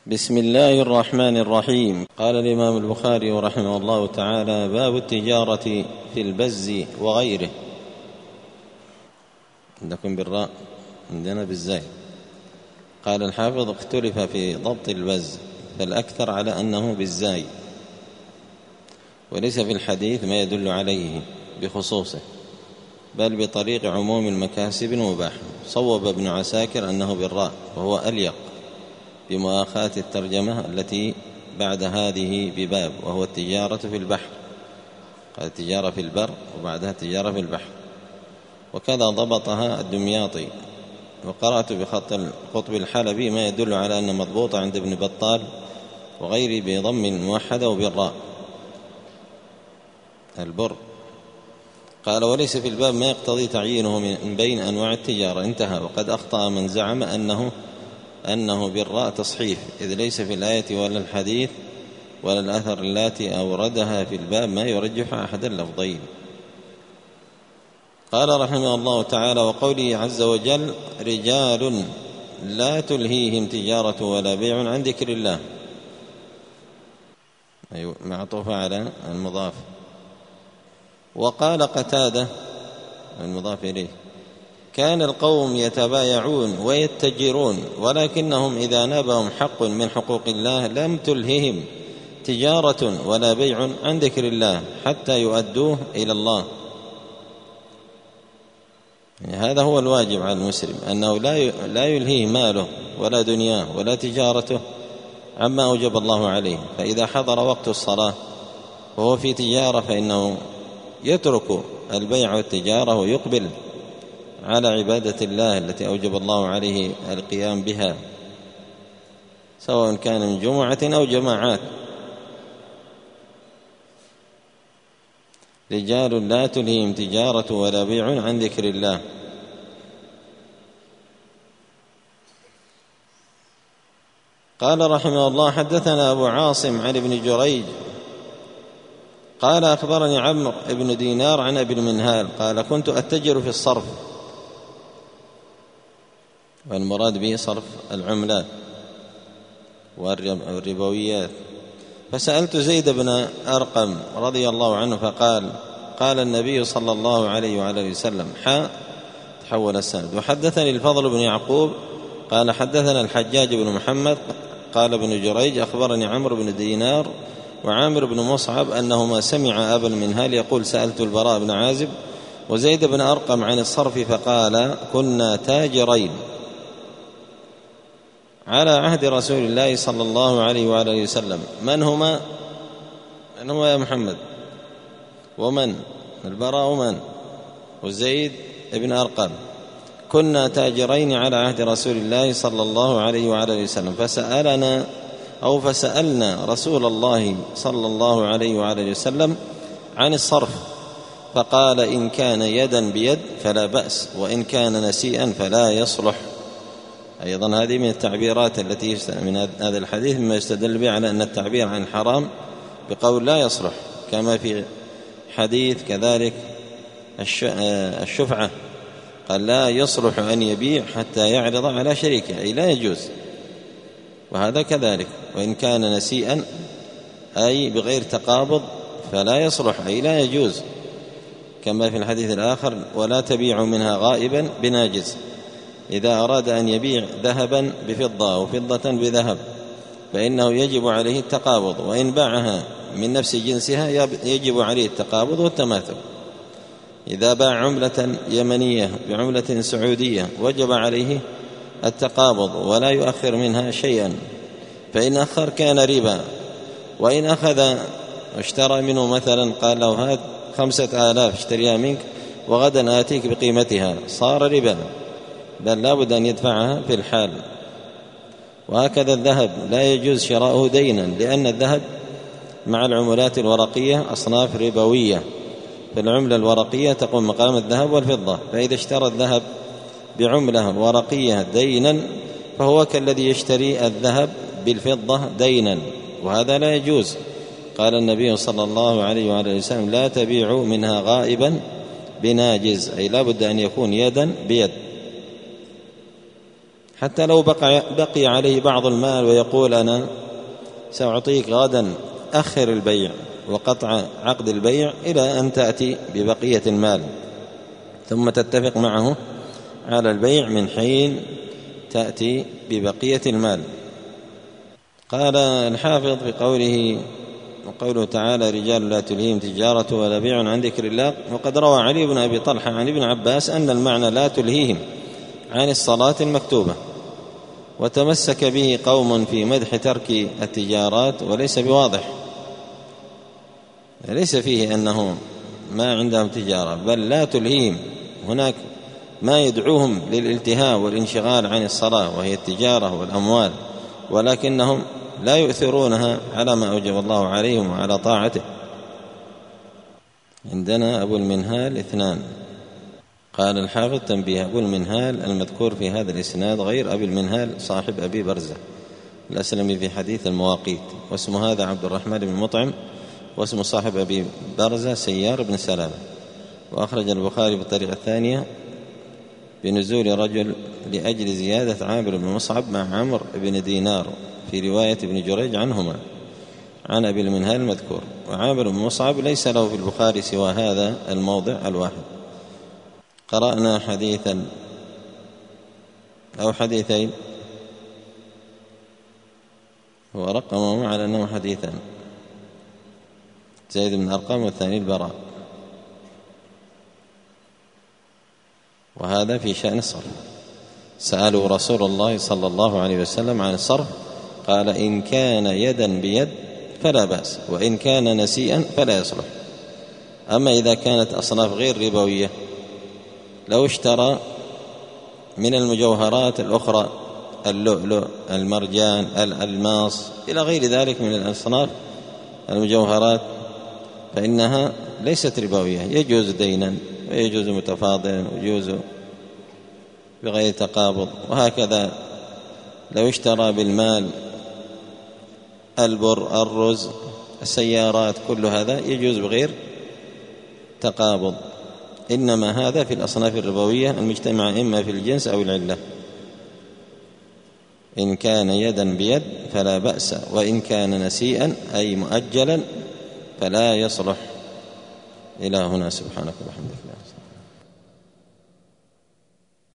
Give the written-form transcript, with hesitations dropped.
بسم الله الرحمن الرحيم. قال الإمام البخاري رحمه الله تعالى: باب التجارة في البز وغيره. عندكم بالراء، عندنا بالزاي. قال الحافظ: اختلف في ضبط البز، فالأكثر على أنه بالزاي، وليس في الحديث ما يدل عليه بخصوصه، بل بطريق عموم المكاسب المباحة. صوب ابن عساكر أنه بالراء، وهو أليق بمؤاخاة الترجمة التي بعد هذه بباب، وهو التجارة في البحر. قال التجارة في البر وبعدها التجارة في البحر، وكذا ضبطها الدمياطي. وقرأت بخط القطب الحلبي ما يدل على أن مضبوط عند ابن بطال وغيره بضم الموحدة وبالراء البر. قال: وليس في الباب ما يقتضي تعيينه من بين أنواع التجارة. انتهى. وقد أخطأ من زعم أنه بالراء تصحيف، إذ ليس في الآية ولا الحديث ولا الأثر التي أوردها في الباب ما يرجح أحد اللفظين. قال رحمه الله تعالى: وقوله عز وجل: رجال لا تلهيهم تجارة ولا بيع عن ذكر الله. معطوفة على المضاف. وقال قتادة المضاف إليه: كان القوم يتبايعون ويتجرون، ولكنهم إذا نابهم حق من حقوق الله لم تلههم تجارة ولا بيع عن ذكر الله حتى يؤدوه إلى الله. هذا هو الواجب على المسلم، أنه لا يلهيه ماله ولا دنياه ولا تجارته عما أوجب الله عليه. فإذا حضر وقت الصلاة وهو في تجارة فإنه يترك البيع والتجارة ويقبل على عبادة الله التي أوجب الله عليه القيام بها، سواء كان من جمعة أو جماعات. رجال لا تلهيهم تجارة ولا بيع عن ذكر الله. قال رحمه الله: حدثنا أبو عاصم عن ابن جريج قال: أخبرني عمرو بن دينار عن أبي المنهال قال: كنت أتجر في الصرف، والمراد به صرف العملات والربويات. فسألت زيد بن أرقم رضي الله عنه فقال: قال النبي صلى الله عليه وعلى وسلم: تحول السند. وحدثني الفضل بن يعقوب قال: حدثنا الحجاج بن محمد قال ابن جريج: أخبرني عمرو بن دينار وعامر بن مصعب أنهما سمع أبا المنهال يقول: سألت البراء بن عازب وزيد بن أرقم عن الصرف فقال: كنا تاجرين على عهد رسول الله صلى الله عليه وآله وسلم. من هما يا محمد؟ ومن؟ البراء ومن؟ وزيد بن أرقم. كنا تاجرين على عهد رسول الله صلى الله عليه وآله وسلم، فسألنا رسول الله صلى الله عليه وآله وسلم عن الصرف، فقال: إن كان يدا بيد فلا بأس، وإن كان نسيئا فلا يصلح. أيضا هذه من التعبيرات التي من هذا الحديث مما يستدل به على أن التعبير عن حرام بقول لا يصلح، كما في حديث كذلك الشفعة قال: لا يصلح أن يبيع حتى يعرض على شريكه، أي لا يجوز. وهذا كذلك. وإن كان نسيئا أي بغير تقابض فلا يصلح، أي لا يجوز، كما في الحديث الآخر: ولا تبيع منها غائبا بناجز. إذا أراد أن يبيع ذهبا بفضة وفضة بذهب فإنه يجب عليه التقابض، وإن باعها من نفس جنسها يجب عليه التقابض والتماثل. إذا باع عملة يمنية بعملة سعودية وجب عليه التقابض ولا يؤخر منها شيئا، فإن أخر كان ربا. وإن أخذ واشترى منه مثلا قال له: هات 5000 اشتريها منك وغدا آتيك بقيمتها، صار ربا، بل لا بد أن يدفعها في الحال. وهكذا الذهب لا يجوز شراؤه دينا، لأن الذهب مع العملات الورقية أصناف ربوية، فالعملة الورقية تقوم مقام الذهب والفضة، فإذا اشترى الذهب بعملة ورقية دينا فهو كالذي يشتري الذهب بالفضة دينا، وهذا لا يجوز. قال النبي صلى الله عليه وآله وسلم: لا تبيعوا منها غائبا بناجز، أي لا بد أن يكون يدا بيد حتى لو بقي عليه بعض المال ويقول أنا سأعطيك غدا، أخر البيع وقطع عقد البيع إلى أن تأتي ببقية المال، ثم تتفق معه على البيع من حين تأتي ببقية المال. قال الحافظ في وقوله تعالى: رجال لا تلهيهم تجارة ولا بيع عن ذكر الله. وقد روى علي بن أبي طلحة عن ابن عباس أن المعنى لا تلهيهم عن الصلاة المكتوبة، وتمسك به قوم في مدح ترك التجارات، وليس بواضح، ليس فيه أنه ما عندهم تجارة، بل لا تلهيهم، هناك ما يدعوهم للالتهاء والانشغال عن الصلاة وهي التجارة والأموال، ولكنهم لا يؤثرونها على ما أوجب الله عليهم وعلى طاعته. عندنا أبو المنهال 2. قال الحافظ: تنبيه: أبو المنهال المذكور في هذا الإسناد غير أبي المنهال صاحب أبي برزة الأسلمي في حديث المواقيت، واسم هذا عبد الرحمن بن مطعم، واسم صاحب أبي برزة سيار بن سلامة. وأخرج البخاري بالطريقة الثانية بنزول رجل لأجل زيادة عامر بن مصعب مع عمرو بن دينار في رواية ابن جريج عنهما عن أبي المنهال المذكور. وعامر بن مصعب ليس له في البخاري سوى هذا الموضع الواحد. قرأنا حديثا أو حديثين، هو رقمه على أنه حديثا، زيد بن أرقم والثاني البراء، وهذا في شأن الصرف. سألوا رسول الله صلى الله عليه وسلم عن الصرف، قال: إن كان يدا بيد فلا بأس، وإن كان نسيئا فلا يصلح. أما إذا كانت أصناف غير ربوية، لو اشترى من المجوهرات الأخرى اللؤلؤ، المرجان، الألماس إلى غير ذلك من الأصناف المجوهرات، فإنها ليست ربوية، يجوز دينا ويجوز متفاضلا ويجوز بغير تقابض. وهكذا لو اشترى بالمال البر، الرز، السيارات، كل هذا يجوز بغير تقابض. إنما هذا في الأصناف الربوية المجتمعة إما في الجنس أو العلة. إن كان يدا بيد فلا بأس، وإن كان نسيئا أي مؤجلا فلا يصلح. إلى هنا، سبحانك وبحمدك.